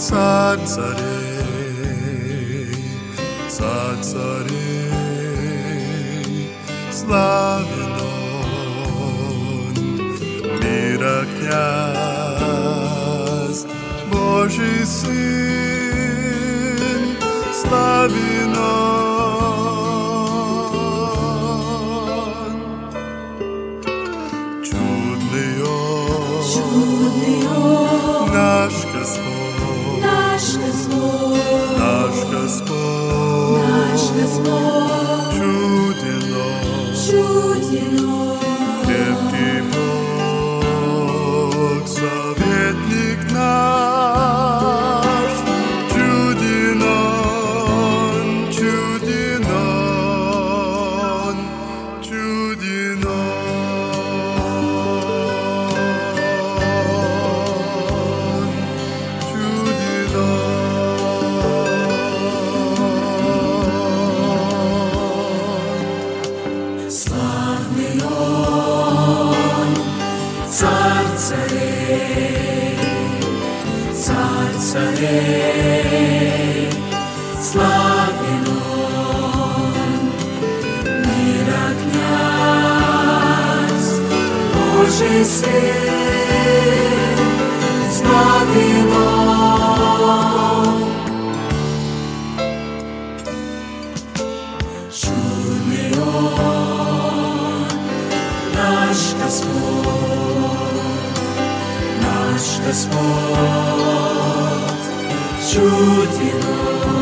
Царь царей, царь царей, славен он, мира князь, Божий Сын, славен он. Чудный он, наш Господь, наш Господь, наш Господь, наш Господь, чуден он, крепкий Бог, советник наш, чуден он, чуден он, чуден он. славный он, царь царей, славен он, мира князь, Божий Сын, славен он. Чудный он, наш Господь, чуден он.